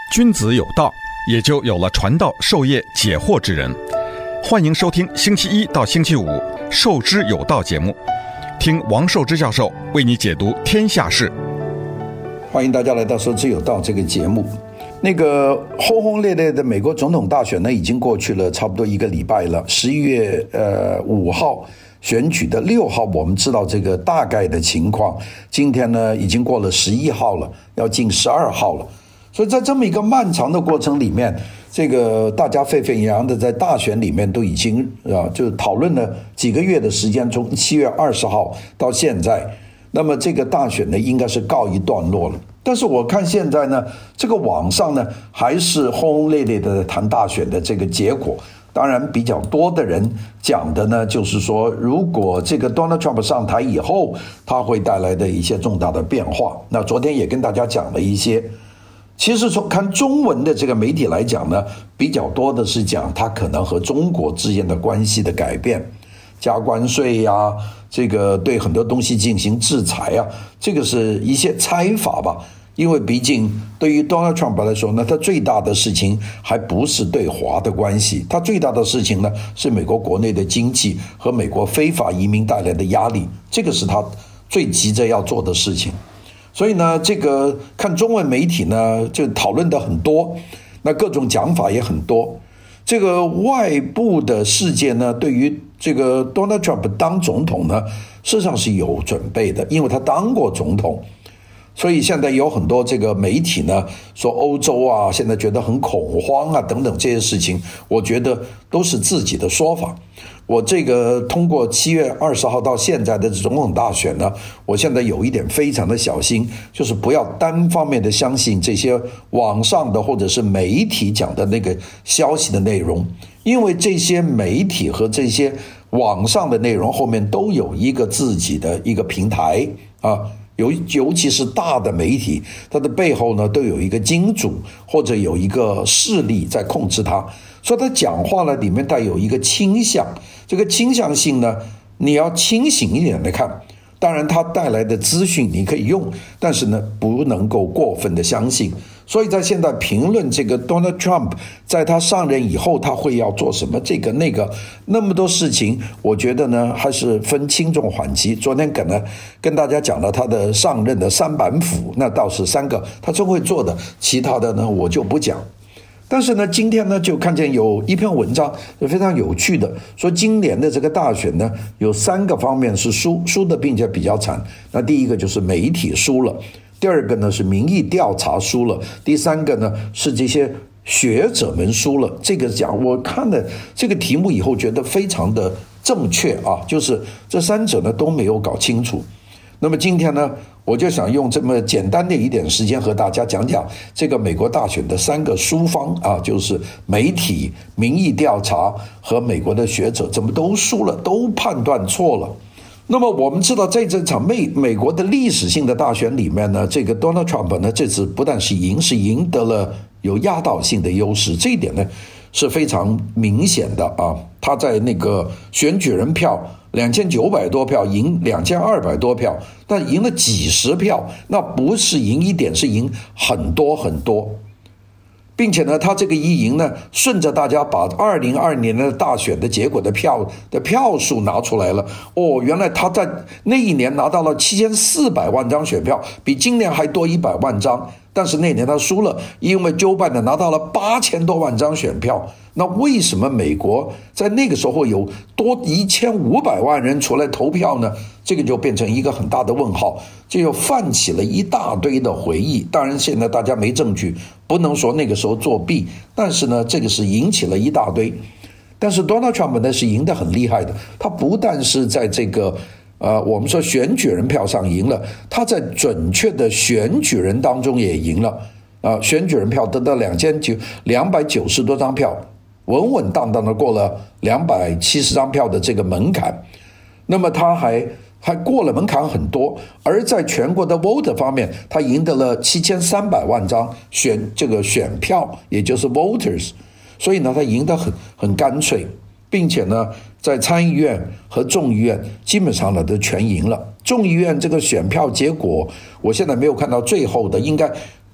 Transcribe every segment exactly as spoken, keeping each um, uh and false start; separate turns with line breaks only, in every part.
君子有道，也就有了传道授业解惑之人。欢迎收听星期一到星期五《授之有道》节目，听王寿之教授为你解读天下事。
欢迎大家来到《授之有道》这个节目。那个轰轰烈烈的美国总统大选呢，已经过去了差不多一个礼拜了。十一月呃五号选举的六号，我们知道这个大概的情况。今天呢，已经过了十一号了，要进十二号了。所以在这么一个漫长的过程里面，这个大家沸沸扬扬的在大选里面都已经啊，就讨论了几个月的时间，从七月二十号到现在。那么这个大选呢，应该是告一段落了。但是我看现在呢，这个网上呢还是轰轰烈烈的谈大选的这个结果。当然比较多的人讲的呢，就是说如果这个 Donald Trump 上台以后，他会带来的一些重大的变化。那昨天也跟大家讲了一些。其实从看中文的这个媒体来讲呢，比较多的是讲他可能和中国之间的关系的改变，加关税呀，这个对很多东西进行制裁啊，这个是一些猜法吧。因为毕竟对于 Donald Trump 来说呢，他最大的事情还不是对华的关系，他最大的事情呢是美国国内的经济和美国非法移民带来的压力，这个是他最急着要做的事情。所以呢，这个看中文媒体呢，就讨论的很多，那各种讲法也很多。这个外部的世界呢，对于这个 Donald Trump 当总统呢，事实上是有准备的，因为他当过总统。所以现在有很多这个媒体呢，说欧洲啊，现在觉得很恐慌啊，等等这些事情，我觉得都是自己的说法。我这个通过七月二十号到现在的总统大选呢，我现在有一点非常的小心，就是不要单方面的相信这些网上的或者是媒体讲的那个消息的内容，因为这些媒体和这些网上的内容后面都有一个自己的一个平台啊。尤尤其是大的媒体，它的背后呢都有一个金主或者有一个势力在控制它，所以他讲话呢里面带有一个倾向，这个倾向性呢你要清醒一点的看，当然它带来的资讯你可以用，但是呢不能够过分的相信。所以在现在评论这个 Donald Trump 在他上任以后他会要做什么这个那个那么多事情，我觉得呢还是分轻重缓急。昨天可能跟大家讲了他的上任的三板斧，那倒是三个他真会做的，其他的呢我就不讲。但是呢今天呢就看见有一篇文章非常有趣的，说今年的这个大选呢有三个方面是输输的并且比较惨。那第一个就是媒体输了，第二个呢是民意调查输了，第三个呢是这些学者们输了。这个讲我看了这个题目以后觉得非常的正确啊，就是这三者呢都没有搞清楚。那么今天呢我就想用这么简单的一点时间和大家讲讲这个美国大选的三个输方啊，就是媒体、民意调查和美国的学者怎么都输了，都判断错了。那么我们知道在这场美美国的历史性的大选里面呢，这个 Donald Trump 呢这次不但是赢，是赢得了有压倒性的优势，这一点呢是非常明显的啊。他在那个选举人票两千九百多票赢两千二百多票，但赢了几十票，那不是赢一点，是赢很多很多。并且呢他这个一赢呢，顺着大家把二零二二年的大选的结果的票的票数拿出来了，哦，原来他在那一年拿到了七千四百万张选票，比今年还多一百万张。但是那年他输了，因为 Joe Biden 拿到了八千多万张选票。那为什么美国在那个时候有多一千五百万人出来投票呢？这个就变成一个很大的问号，这又泛起了一大堆的回忆。当然现在大家没证据，不能说那个时候作弊，但是呢这个是引起了一大堆。但是 Donald Trump 呢是赢得很厉害的，他不但是在这个呃，我们说选举人票上赢了，他在准确的选举人当中也赢了啊、呃，选举人票得到两千九两百九十多张票，稳稳当当的过了两百七十张票的这个门槛。那么他还还过了门槛很多，而在全国的 voter 方面，他赢得了七千三百万张选这个选票，也就是 voters， 所以呢，他赢得很很干脆。并且呢在参议院和众议院基本上呢都全赢了。众议院这个选票结果我现在没有看到最后的，应该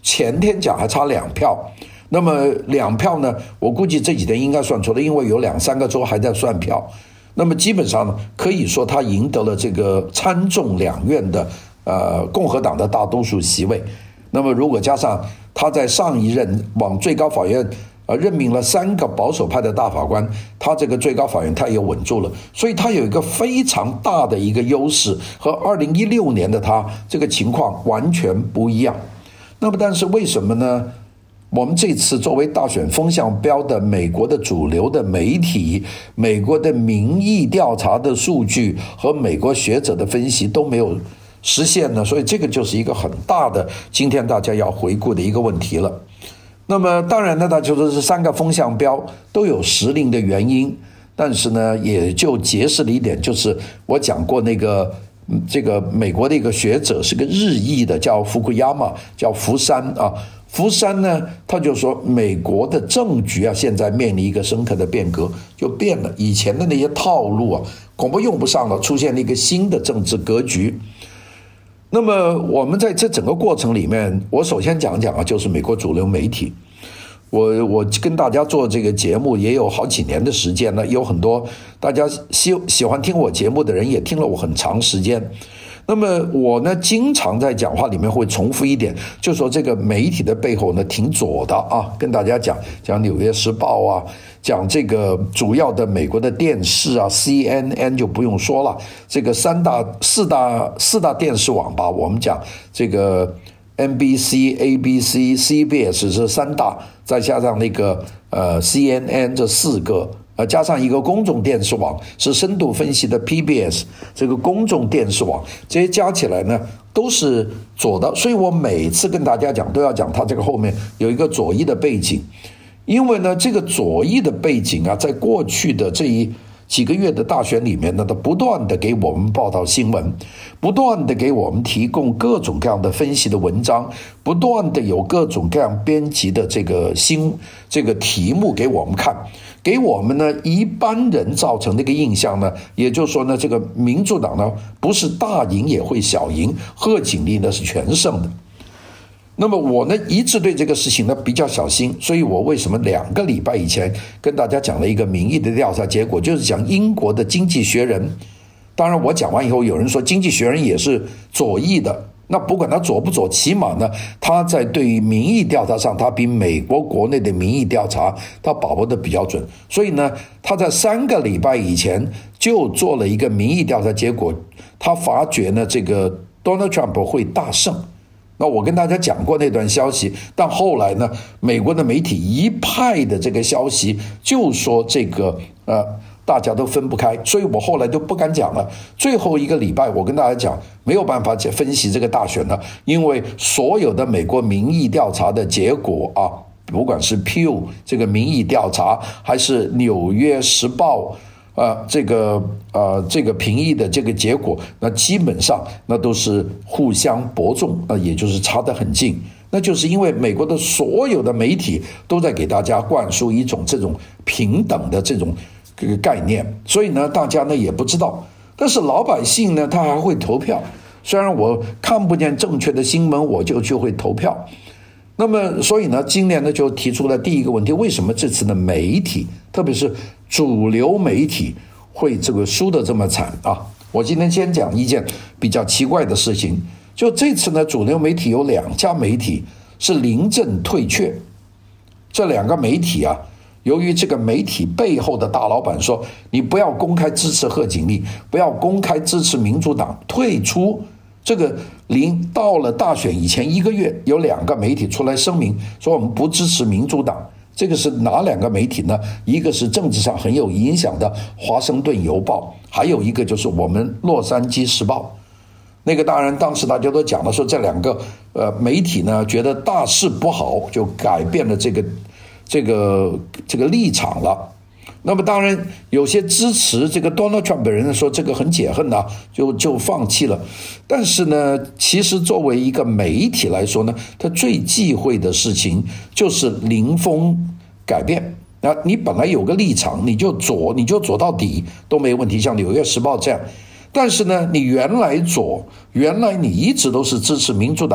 前天讲还差两票，那么两票呢，我估计这几天应该算出来，因为有两三个州还在算票。那么基本上呢，可以说他赢得了这个参众两院的呃共和党的大多数席位。那么如果加上他在上一任往最高法院呃任命了三个保守派的大法官，他这个最高法院他也稳住了，所以他有一个非常大的一个优势，和二零一六年的他这个情况完全不一样。那么但是为什么呢？我们这次作为大选风向标的美国的主流的媒体、美国的民意调查的数据和美国学者的分析都没有实现呢？所以这个就是一个很大的今天大家要回顾的一个问题了。那么当然呢，大家说这三个风向标都有时令的原因，但是呢也就揭示了一点，就是我讲过那个这个美国的一个学者是个日裔的，叫福库亚马，叫福山啊。福山呢，他就说美国的政局啊，现在面临一个深刻的变革，就变了，以前的那些套路啊，恐怕用不上了，出现了一个新的政治格局。那么我们在这整个过程里面，我首先讲讲啊，就是美国主流媒体。我我跟大家做这个节目也有好几年的时间了，有很多大家喜喜欢听我节目的人也听了我很长时间。那么我呢，经常在讲话里面会重复一点，就说这个媒体的背后呢挺左的啊，跟大家讲讲《纽约时报》啊，讲这个主要的美国的电视啊 ，C N N 就不用说了，这个三大四大四大电视网吧，我们讲这个 N B C、A B C、C B S 是三大，再加上那个呃 C N N 这四个。呃，加上一个公众电视网是深度分析的 P B S， 这个公众电视网，这些加起来呢都是左的，所以我每次跟大家讲都要讲它这个后面有一个左翼的背景，因为呢这个左翼的背景啊，在过去的这一几个月的大选里面呢，它不断的给我们报道新闻，不断的给我们提供各种各样的分析的文章，不断的有各种各样编辑的这个新这个题目给我们看。给我们呢一般人造成的一个印象呢，也就是说呢，这个民主党呢不是大赢也会小赢，贺锦丽呢是全胜的。那么我呢一直对这个事情呢比较小心，所以我为什么两个礼拜以前跟大家讲了一个民意的调查结果，就是讲英国的经济学人。当然我讲完以后，有人说经济学人也是左翼的，那不管他左不左，起码呢他在对于民意调查上，他比美国国内的民意调查他把握的比较准，所以呢他在三个礼拜以前就做了一个民意调查结果，他发觉呢这个 Donald Trump 会大胜。那我跟大家讲过那段消息，但后来呢美国的媒体一派的这个消息就说这个呃大家都分不开，所以我后来都不敢讲了。最后一个礼拜我跟大家讲，没有办法分析这个大选了，因为所有的美国民意调查的结果啊，不管是 Pew 这个民意调查，还是纽约时报呃这个呃这个评议的这个结果，那基本上那都是互相伯仲，呃也就是差得很近。那就是因为美国的所有的媒体都在给大家灌输一种这种平等的这种这个概念，所以呢大家呢也不知道，但是老百姓呢他还会投票，虽然我看不见正确的新闻，我就就会投票。那么所以呢今年呢就提出了第一个问题，为什么这次的媒体特别是主流媒体会这个输得这么惨啊？我今天先讲一件比较奇怪的事情，就这次呢主流媒体有两家媒体是临阵退却，这两个媒体啊，由于这个媒体背后的大老板说，你不要公开支持贺锦丽，不要公开支持民主党，退出。这个临到了大选以前一个月，有两个媒体出来声明说我们不支持民主党。这个是哪两个媒体呢？一个是政治上很有影响的华盛顿邮报，还有一个就是我们洛杉矶时报。那个当然当时大家都讲了，说这两个呃媒体呢觉得大势不好，就改变了这个这个这个立场了。那么当然有些支持这个 Donald Trump 的人说这个很解恨啊，就就放弃了。但是呢其实作为一个媒体来说呢，他最忌讳的事情就是临风改变。那你本来有个立场，你就左你就左到底都没问题，像纽约时报这样。但是呢你原来左，原来你一直都是支持民主党，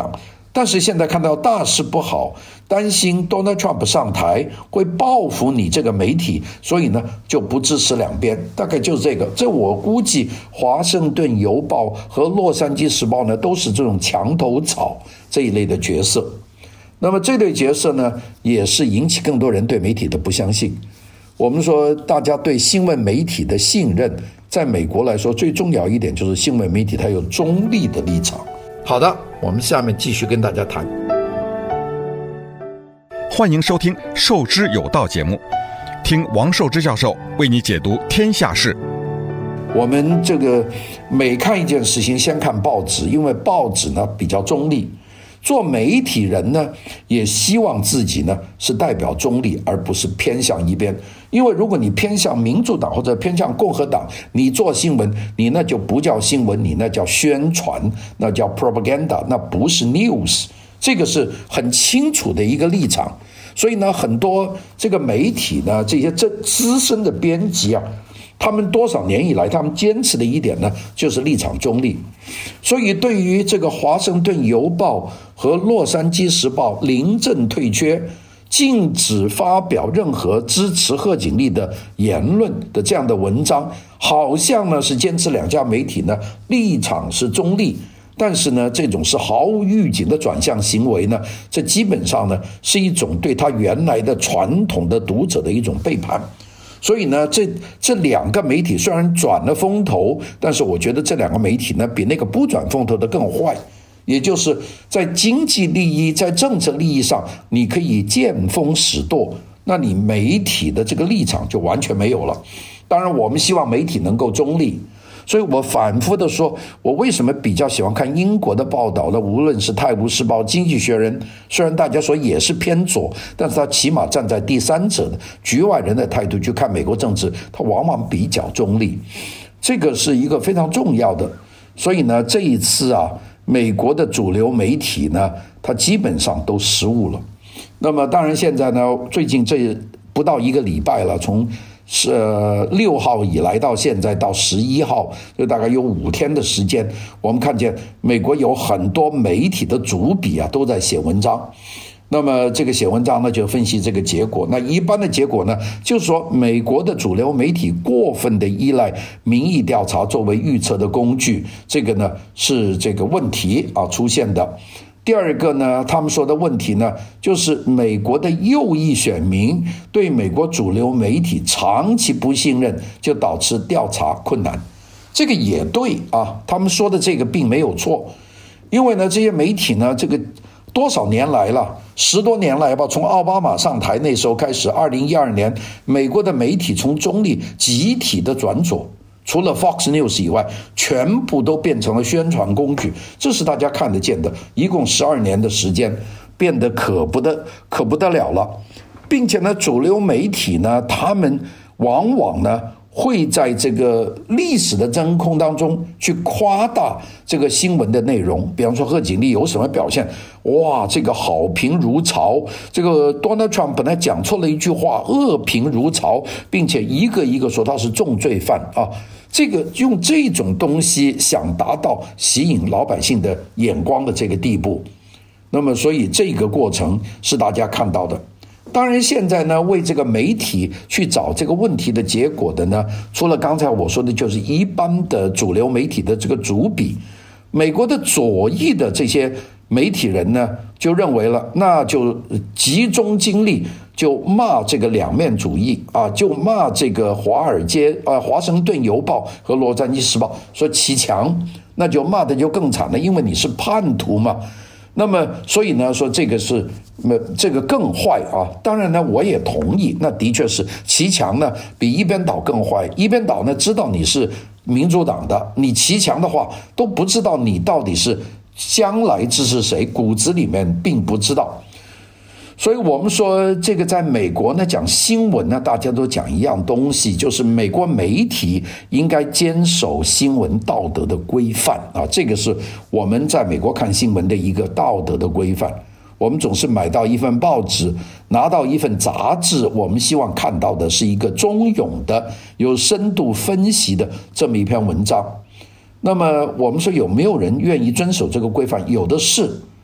但是现在看到大事不好，担心 Donald Trump 上台会报复你这个媒体，所以呢就不支持两边，大概就是这个。这我估计华盛顿邮报和洛杉矶时报呢都是这种墙头草这一类的角色。那么这类角色呢也是引起更多人对媒体的不相信。我们说大家对新闻媒体的信任，在美国来说最重要一点就是新闻媒体它有中立的立场。好的，我们下面继续跟大家谈。
欢迎收听《受之有道》节目，听王寿之教授为你解读天下事。
我们这个每看一件事情，先看报纸，因为报纸呢比较中立。做媒体人呢，也希望自己呢是代表中立，而不是偏向一边。因为如果你偏向民主党或者偏向共和党，你做新闻，你那就不叫新闻，你那叫宣传，那叫 propaganda， 那不是 news。这个是很清楚的一个立场。所以呢，很多这个媒体呢，这些资深的编辑啊，他们多少年以来，他们坚持的一点呢，就是立场中立。所以对于这个华盛顿邮报和洛杉矶时报临阵退却，禁止发表任何支持贺锦丽的言论的这样的文章，好像呢是坚持两家媒体呢立场是中立，但是呢这种是毫无预警的转向行为呢，这基本上呢是一种对他原来的传统的读者的一种背叛。所以呢，这这两个媒体虽然转了风头，但是我觉得这两个媒体呢，比那个不转风头的更坏。也就是在经济利益、在政治利益上，你可以见风使舵，那你媒体的这个立场就完全没有了。当然，我们希望媒体能够中立。所以我反复的说，我为什么比较喜欢看英国的报道呢？无论是《泰晤士报》、《经济学人》，虽然大家说也是偏左，但是他起码站在第三者的局外人的态度去看美国政治，他往往比较中立，这个是一个非常重要的。所以呢，这一次啊，美国的主流媒体呢，它基本上都失误了。那么当然现在呢，最近这不到一个礼拜了，从是六号以来到现在到十一号，就大概有五天的时间，我们看见美国有很多媒体的主笔啊都在写文章。那么这个写文章呢，就分析这个结果。那一般的结果呢，就是说美国的主流媒体过分的依赖民意调查作为预测的工具，这个呢是这个问题啊出现的。第二个呢，他们说的问题呢，就是美国的右翼选民对美国主流媒体长期不信任，就导致调查困难。这个也对啊，他们说的这个并没有错，因为呢，这些媒体呢，这个多少年来了，十多年来吧，从奥巴马上台那时候开始，二零一二年，美国的媒体从中立集体的转左。除了 Fox News 以外，全部都变成了宣传工具，这是大家看得见的。一共十二年的时间，变得可不得可不得了了，并且呢，主流媒体呢，他们往往呢会在这个历史的真空当中去夸大这个新闻的内容。比方说贺锦丽有什么表现，哇，这个好评如潮，这个 Donald Trump 本来讲错了一句话，恶评如潮，并且一个一个说他是重罪犯啊。这个用这种东西想达到吸引老百姓的眼光的这个地步，那么所以这个过程是大家看到的。当然现在呢，为这个媒体去找这个问题的结果的呢，除了刚才我说的就是一般的主流媒体的这个主笔，美国的左翼的这些媒体人呢就认为了，那就集中精力就骂这个两面主义啊，就骂这个华尔街啊、华盛顿邮报和洛杉矶时报，说骑墙，那就骂的就更惨了，因为你是叛徒嘛。那么所以呢，说这个是这个更坏啊。当然呢，我也同意，那的确是骑墙呢比一边倒更坏。一边倒呢知道你是民主党的，你骑墙的话都不知道你到底是将来支持谁，骨子里面并不知道。所以我们说这个在美国呢，讲新闻呢，大家都讲一样东西，就是美国媒体应该坚守新闻道德的规范啊，这个是我们在美国看新闻的一个道德的规范。我们总是买到一份报纸，拿到一份杂志，我们希望看到的是一个中庸的、有深度分析的这么一篇文章。那么我们说有没有人愿意遵守这个规范？有的是。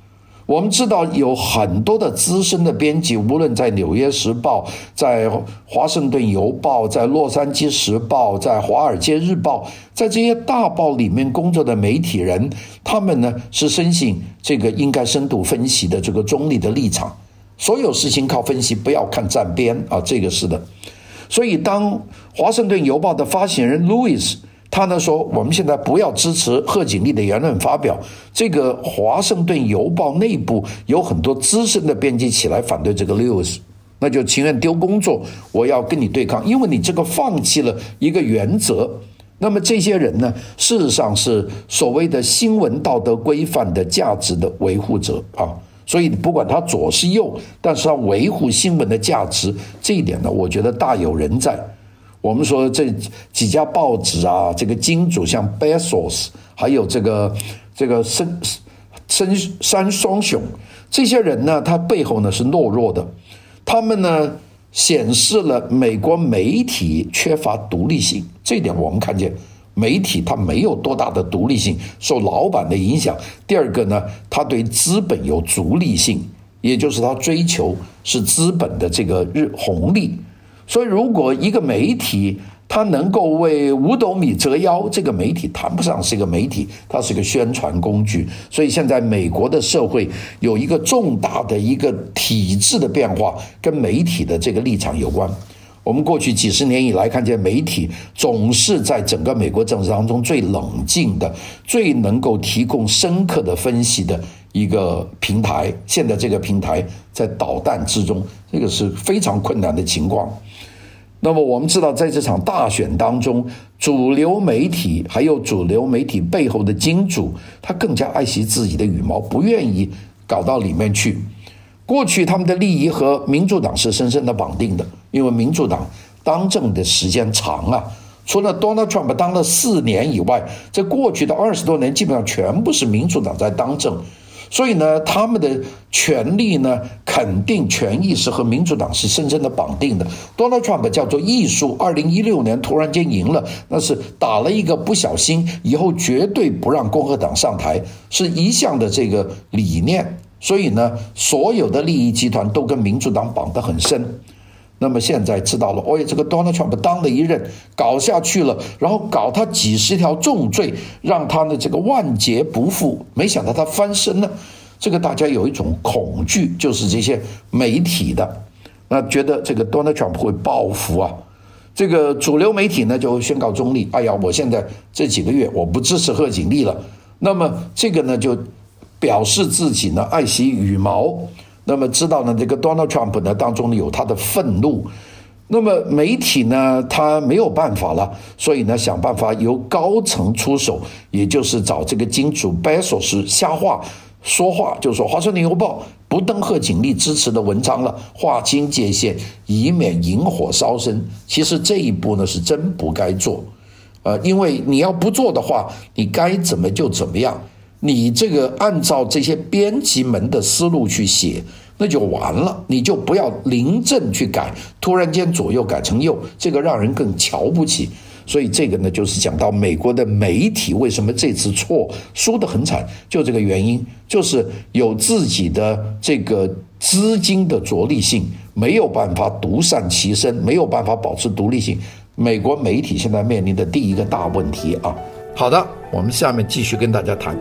我们知道有很多的资深的编辑，无论在《纽约时报》、在《华盛顿邮报》、在《洛杉矶时报》、在《华尔街日报》，在这些大报里面工作的媒体人，他们呢是深信这个应该深度分析的这个中立的立场，所有事情靠分析，不要看站边啊，这个是的。所以当《华盛顿邮报》的发行人 Louis他呢说，我们现在不要支持贺锦丽的言论发表。这个华盛顿邮报内部有很多资深的编辑起来反对这个 Lewis， 那就情愿丢工作，我要跟你对抗，因为你这个放弃了一个原则。那么这些人呢，事实上是所谓的新闻道德规范的价值的维护者啊。所以不管他左是右，但是他维护新闻的价值，这一点呢，我觉得大有人在。我们说这几家报纸啊，这个金主像 Bezos， 还有这个这个森森山双雄，这些人呢，他背后呢是懦弱的，他们呢显示了美国媒体缺乏独立性，这一点我们看见媒体它没有多大的独立性，受老板的影响。第二个呢，它对资本有逐利性，也就是它追求是资本的这个日红利。所以如果一个媒体它能够为五斗米折腰，这个媒体谈不上是一个媒体，它是一个宣传工具。所以现在美国的社会有一个重大的一个体制的变化，跟媒体的这个立场有关。我们过去几十年以来看见媒体总是在整个美国政治当中最冷静的，最能够提供深刻的分析的一个平台。现在这个平台在导弹之中，这个是非常困难的情况。那么我们知道，在这场大选当中，主流媒体还有主流媒体背后的金主，他更加爱惜自己的羽毛，不愿意搞到里面去。过去他们的利益和民主党是深深的绑定的，因为民主党当政的时间长啊，除了 Donald Trump 当了四年以外，在过去的二十多年基本上全部是民主党在当政。所以呢，他们的权力呢，肯定权益是和民主党是深深的绑定的。Donald Trump 叫做艺术，二零一六年突然间赢了，那是打了一个不小心，以后绝对不让共和党上台，是一向的这个理念。所以呢，所有的利益集团都跟民主党绑得很深。那么现在知道了，哦，这个 Donald Trump 当了一任，搞下去了，然后搞他几十条重罪，让他的这个万劫不复。没想到他翻身了，这个大家有一种恐惧，就是这些媒体的，那觉得这个 Donald Trump 会报复啊。这个主流媒体呢就宣告中立，哎呀，我现在这几个月我不支持贺锦丽了。那么这个呢就表示自己呢爱惜羽毛。那么知道呢，这个 Donald Trump 呢当中呢有他的愤怒，那么媒体呢他没有办法了，所以呢想办法由高层出手，也就是找这个金主 Bezos 瞎话说话，就说华盛顿邮报不登贺锦丽支持的文章了，划清界限，以免引火烧身。其实这一步呢是真不该做，呃，因为你要不做的话，你该怎么就怎么样。你这个按照这些编辑们的思路去写，那就完了，你就不要临阵去改，突然间左右改成右，这个让人更瞧不起。所以这个呢，就是讲到美国的媒体为什么这次错输得很惨，就这个原因，就是有自己的这个资金的着力性，没有办法独善其身，没有办法保持独立性。美国媒体现在面临的第一个大问题啊。好的，我们下面继续跟大家谈。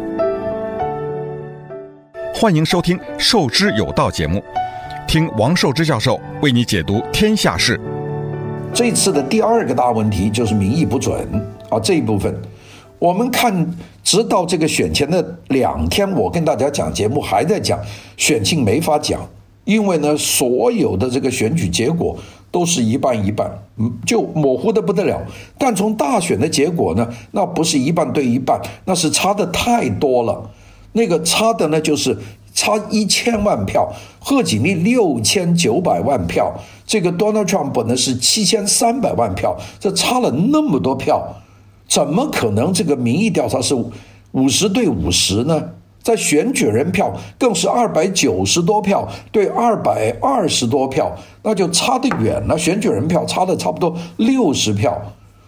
欢迎收听《受之有道》节目，听王寿之教授为你解读天下事。
这次的第二个大问题就是民意不准啊，这一部分我们看，直到这个选前的两天，我跟大家讲节目还在讲选情没法讲，因为呢，所有的这个选举结果都是一半一半，就模糊的不得了。但从大选的结果呢，那不是一半对一半，那是差的太多了。那个差的呢，就是差一千万票，贺锦丽六千九百万票，这个 Donald Trump 呢是七千三百万票，这差了那么多票，怎么可能这个民意调查是五十对五十呢？在选举人票更是二百九十多票对二百二十多票，那就差得远了。选举人票差了差不多六十票，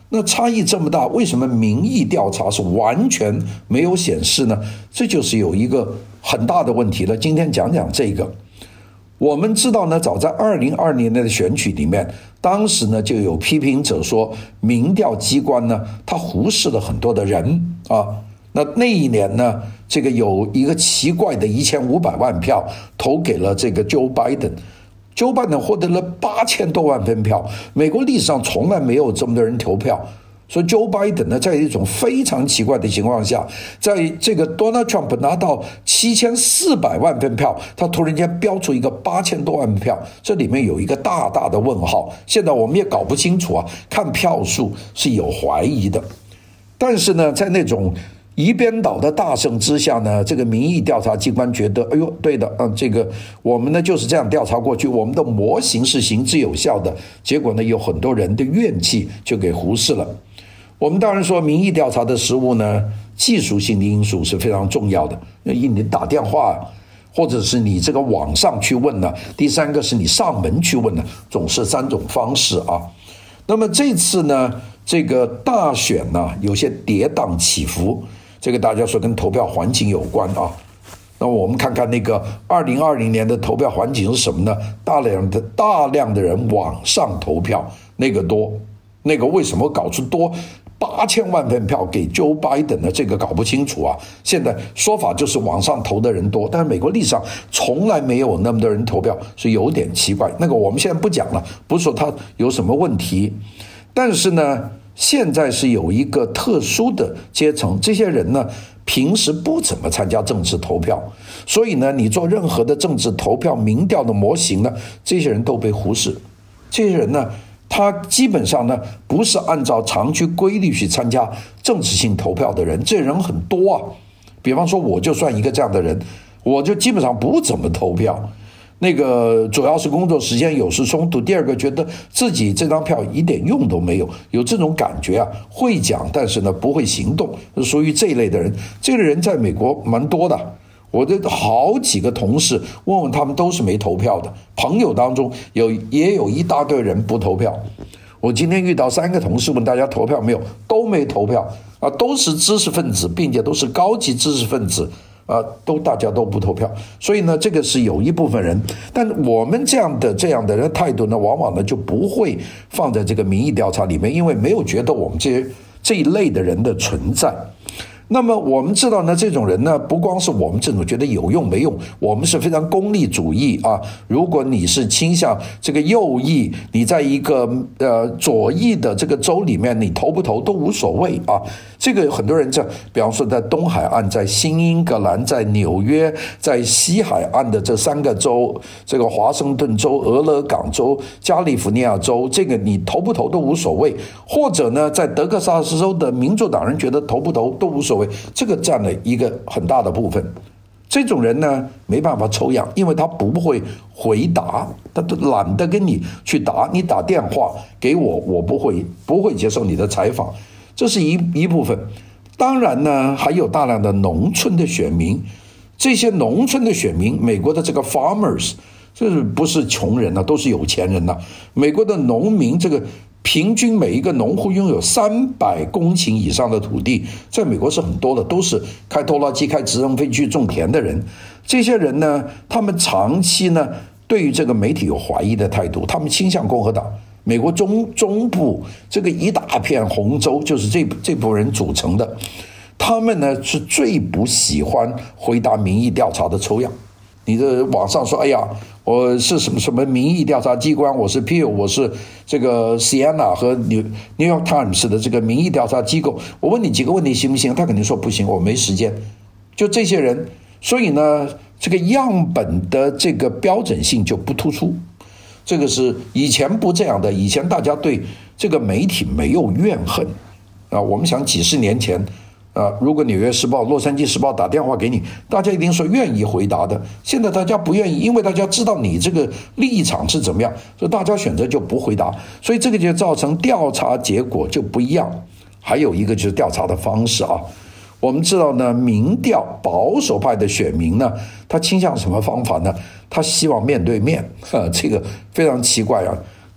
那差异这么大，为什么民意调查是完全没有显示呢？这就是有一个很大的问题了。今天讲讲这个。我们知道呢，早在二零二零年的选举里面，当时呢就有批评者说，民调机关呢，他忽视了很多的人啊。那那一年呢，这个有一个奇怪的一千五百万票投给了这个 Joe Biden。Joe Biden 获得了八千多万分票，美国历史上从来没有这么多人投票。所以 Joe Biden 呢，在一种非常奇怪的情况下，在这个 Donald Trump 拿到七千四百万分票，他突然间标出一个八千多万票，这里面有一个大大的问号。现在我们也搞不清楚啊，看票数是有怀疑的。但是呢，在那种一边倒的大胜之下呢，这个民意调查机关觉得，哎呦，对的，嗯，这个我们呢就是这样调查过去，我们的模型是行之有效的。结果呢，有很多人的怨气就给忽视了。我们当然说，民意调查的实务呢，技术性的因素是非常重要的。因为你打电话，或者是你这个网上去问呢，第三个是你上门去问呢，总是三种方式啊。那么这次呢，这个大选呢，有些跌宕起伏，这个大家说跟投票环境有关啊。那么我们看看那个二零二零年的投票环境是什么呢？大量的大量的人网上投票，那个多，那个为什么搞出多八千万份票给 Joe Biden 呢？这个搞不清楚啊。现在说法就是网上投的人多，但是美国历史上从来没有那么多人投票，是有点奇怪。那个我们现在不讲了，不是说他有什么问题，但是呢，现在是有一个特殊的阶层，这些人呢，平时不怎么参加政治投票，所以呢，你做任何的政治投票民调的模型呢，这些人都被忽视。这些人呢，他基本上呢不是按照常规规律去参加政治性投票的人，这人很多啊。比方说，我就算一个这样的人，我就基本上不怎么投票。那个主要是工作时间有时冲突，第二个觉得自己这张票一点用都没有，有这种感觉啊，会讲但是呢不会行动，属于这一类的人。这个人在美国蛮多的。我的好几个同事问问他们都是没投票的，朋友当中有也有一大堆人不投票。我今天遇到三个同事问大家投票没有，都没投票啊，都是知识分子，并且都是高级知识分子啊，都大家都不投票。所以呢，这个是有一部分人，但我们这样的这样的人态度呢，往往呢就不会放在这个民意调查里面，因为没有觉得我们这些这一类的人的存在。那么我们知道呢，这种人呢，不光是我们这种觉得有用没用，我们是非常功利主义啊。如果你是倾向这个右翼，你在一个呃左翼的这个州里面，你投不投都无所谓啊。这个很多人在，比方说在东海岸、在新英格兰、在纽约、在西海岸的这三个州，这个华盛顿州、俄勒冈州、加利福尼亚州，这个你投不投都无所谓。或者呢，在德克萨斯州的民主党人觉得投不投都无所谓。这个占了一个很大的部分。这种人呢，没办法抽样，因为他不会回答，他都懒得跟你去答。你打电话给我，我不会不会接受你的采访，这是一一部分。当然呢，还有大量的农村的选民，这些农村的选民，美国的这个 farmers， 这不是穷人啊，都是有钱人啊。美国的农民这个。平均每一个农户拥有三百公顷以上的土地，在美国是很多的，都是开拖拉机、开直升飞机种田的人。这些人呢，他们长期呢对于这个媒体有怀疑的态度，他们倾向共和党。美国中中部这个一大片红州就是这这部分人组成的，他们呢是最不喜欢回答民意调查的抽样。你的网上说，哎呀，我是什么什么民意调查机关，我是 Pew， 我是这个 Siena 和 New York Times 的这个民意调查机构，我问你几个问题行不行？他肯定说不行，我没时间。就这些人，所以呢，这个样本的这个标准性就不突出。这个是以前不这样的，以前大家对这个媒体没有怨恨啊。我们想几十年前。啊，如果《纽约时报》、《洛杉矶时报》打电话给你，大家一定说愿意回答的。现在大家不愿意，因为大家知道你这个立场是怎么样，所以大家选择就不回答。所以这个就造成调查结果就不一样。还有一个就是调查的方式啊。我们知道呢，民调保守派的选民呢，他倾向什么方法呢？他希望面对面，呵，这个非常奇怪啊。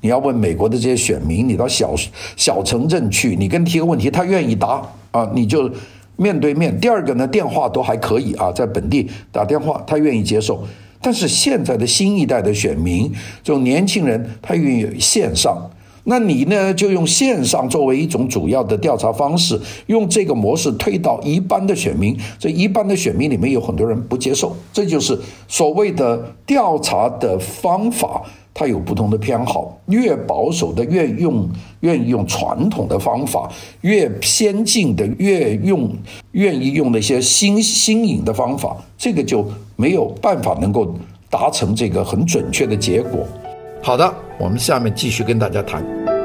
你要问美国的这些选民，你到小小城镇去，你跟提个问题，他愿意答啊，你就面对面。第二个呢，电话都还可以啊，在本地打电话，他愿意接受。但是现在的新一代的选民，这种年轻人，他愿意线上。那你呢，就用线上作为一种主要的调查方式，用这个模式推到一般的选民，这一般的选民里面有很多人不接受，这就是所谓的调查的方法，它有不同的偏好，越保守的越用愿意用传统的方法，越先进的越用愿意用那些新新颖的方法，这个就没有办法能够达成这个很准确的结果。好的，我们下面继续跟大家谈。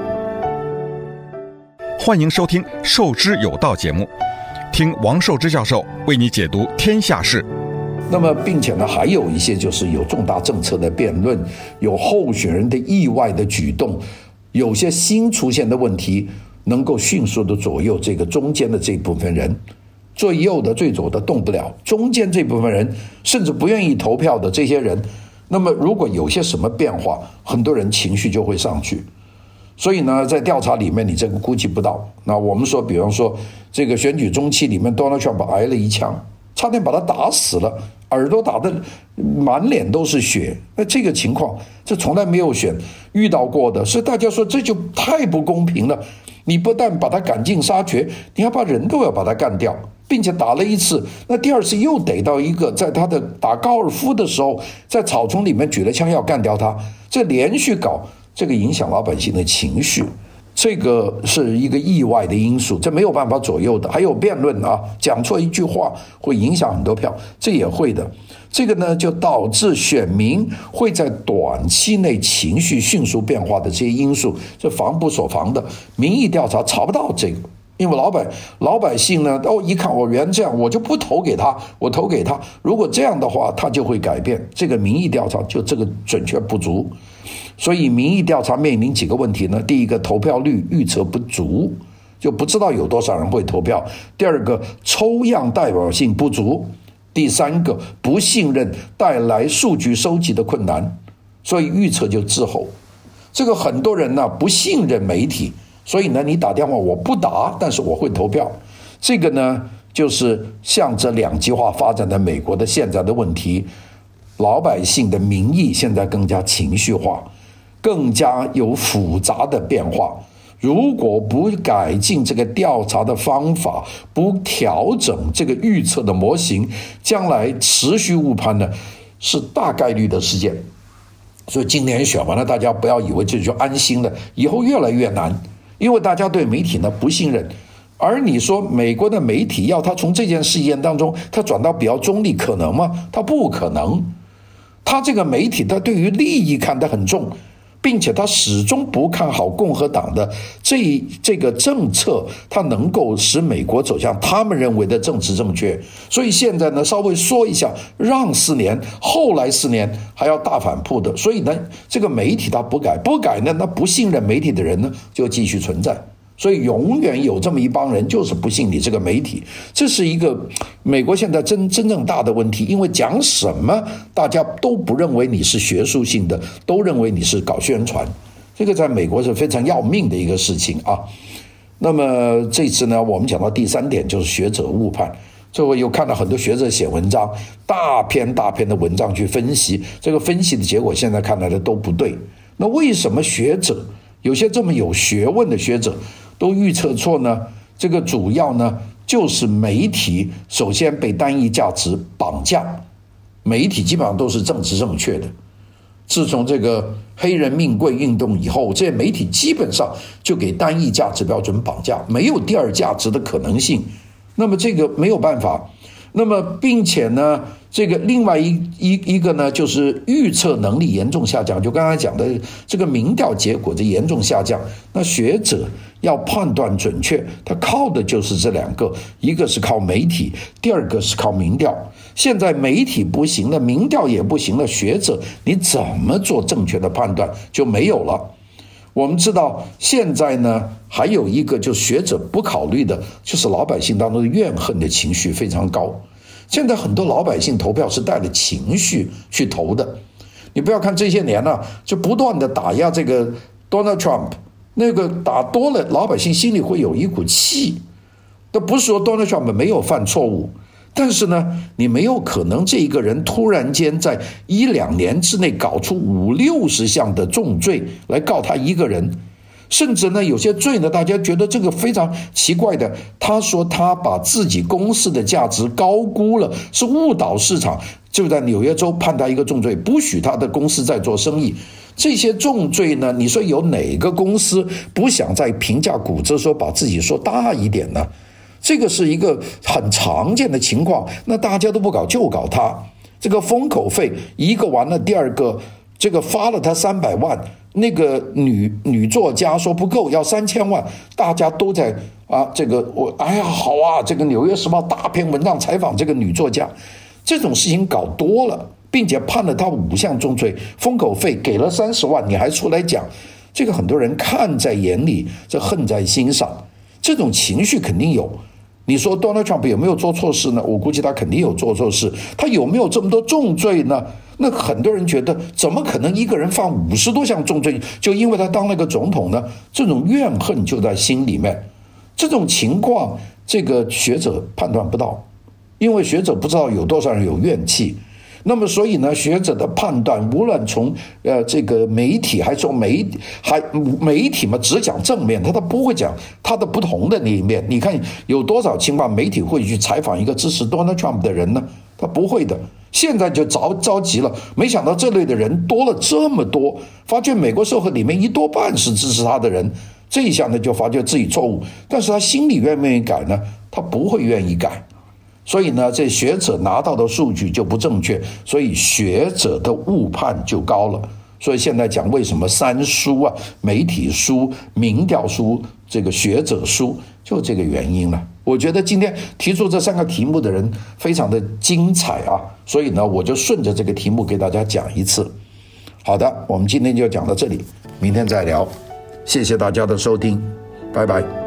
欢迎收听《受之有道》节目，听王寿之教授为你解读天下事。
那么，并且呢，还有一些就是有重大政策的辩论，有候选人的意外的举动，有些新出现的问题，能够迅速的左右这个中间的这部分人。最右的、最左的动不了，中间这部分人甚至不愿意投票的这些人。那么如果有些什么变化，很多人情绪就会上去。所以呢，在调查里面你这个估计不到。那我们说，比方说这个选举中期里面 Donald Trump 挨了一枪，差点把他打死了，耳朵打得满脸都是血。那这个情况，这从来没有选遇到过的，所以大家说这就太不公平了。你不但把他赶尽杀绝，你还把人都要把他干掉，并且打了一次，那第二次又逮到一个在他的打高尔夫的时候，在草丛里面举了枪要干掉他，这连续搞，这个影响老百姓的情绪，这个是一个意外的因素，这没有办法左右的。还有辩论啊，讲错一句话会影响很多票，这也会的。这个呢，就导致选民会在短期内情绪迅速变化的这些因素，这防不所防的。民意调查查不到这个，因为老百老百姓呢，哦，一看我原来这样，我就不投给他，我投给他。如果这样的话，他就会改变。这个民意调查就这个准确不足，所以民意调查面临几个问题呢？第一个，投票率预测不足，就不知道有多少人会投票；第二个，抽样代表性不足；第三个，不信任带来数据收集的困难，所以预测就滞后。这个很多人呢不信任媒体。所以呢，你打电话我不打，但是我会投票。这个呢，就是向着两极化发展的美国的现在的问题。老百姓的民意现在更加情绪化，更加有复杂的变化。如果不改进这个调查的方法，不调整这个预测的模型，将来持续误判呢，是大概率的事件。所以今年选完了，大家不要以为这就安心了，以后越来越难。因为大家对媒体呢不信任，而你说美国的媒体要他从这件事件当中他转到比较中立，可能吗？他不可能。他这个媒体他对于利益看得很重，并且他始终不看好共和党的这这个政策，他能够使美国走向他们认为的政治正确。所以现在呢，稍微说一下，让四年，后来四年还要大反扑的。所以呢，这个媒体他不改，不改呢，那不信任媒体的人呢就继续存在。所以永远有这么一帮人就是不信你这个媒体，这是一个美国现在真真正大的问题。因为讲什么大家都不认为你是学术性的，都认为你是搞宣传，这个在美国是非常要命的一个事情啊。那么这次呢，我们讲到第三点就是学者误判。这我又看到很多学者写文章，大篇大篇的文章去分析，这个分析的结果现在看来的都不对。那为什么学者有些这么有学问的学者都预测错呢？这个主要呢就是媒体首先被单一价值绑架，媒体基本上都是政治正确的。自从这个黑人命贵运动以后，这些媒体基本上就给单一价值标准绑架，没有第二价值的可能性。那么这个没有办法。那么并且呢，这个另外一一一个呢，就是预测能力严重下降，就刚才讲的这个民调结果的严重下降。那学者要判断准确，他靠的就是这两个，一个是靠媒体，第二个是靠民调。现在媒体不行了，民调也不行了，学者你怎么做正确的判断就没有了。我们知道现在呢，还有一个就是学者不考虑的，就是老百姓当中的怨恨的情绪非常高。现在很多老百姓投票是带着情绪去投的。你不要看这些年呢、啊，就不断的打压这个 Donald Trump 那个打多了，老百姓心里会有一股气。那不是说 Donald Trump 没有犯错误，但是呢，你没有可能这一个人突然间在一两年之内搞出五六十项的重罪来告他一个人。甚至呢，有些罪呢，大家觉得这个非常奇怪的。他说他把自己公司的价值高估了，是误导市场，就在纽约州判他一个重罪，不许他的公司在做生意。这些重罪呢，你说有哪个公司不想在评价股之时候把自己说大一点呢？这个是一个很常见的情况。那大家都不搞，就搞他这个封口费，一个完了，第二个这个发了他三百万。那个女女作家说不够，要三千万，大家都在啊，这个我哎呀好啊，这个《纽约时报》大篇文章采访这个女作家，这种事情搞多了，并且判了他五项重罪，封口费给了三十万，你还出来讲，这个很多人看在眼里，这恨在心上，这种情绪肯定有。你说 Donald Trump 有没有做错事呢？我估计他肯定有做错事。他有没有这么多重罪呢？那很多人觉得，怎么可能一个人犯五十多项重罪，就因为他当了个总统呢？这种怨恨就在心里面。这种情况，这个学者判断不到，因为学者不知道有多少人有怨气。那么所以呢，学者的判断，无论从呃这个媒体，还从媒还媒体嘛，只讲正面，他他不会讲他的不同的那一面。你看有多少情况媒体会去采访一个支持 Donald Trump 的人呢？他不会的。现在就着着急了，没想到这类的人多了这么多，发觉美国社会里面一多半是支持他的人，这一下呢就发觉自己错误，但是他心里愿不愿意改呢？他不会愿意改。所以呢，这学者拿到的数据就不正确，所以学者的误判就高了。所以现在讲为什么三输啊，媒体输、民调输、这个学者输，就这个原因了。我觉得今天提出这三个题目的人非常的精彩啊，所以呢，我就顺着这个题目给大家讲一次。好的，我们今天就讲到这里，明天再聊。谢谢大家的收听，拜拜。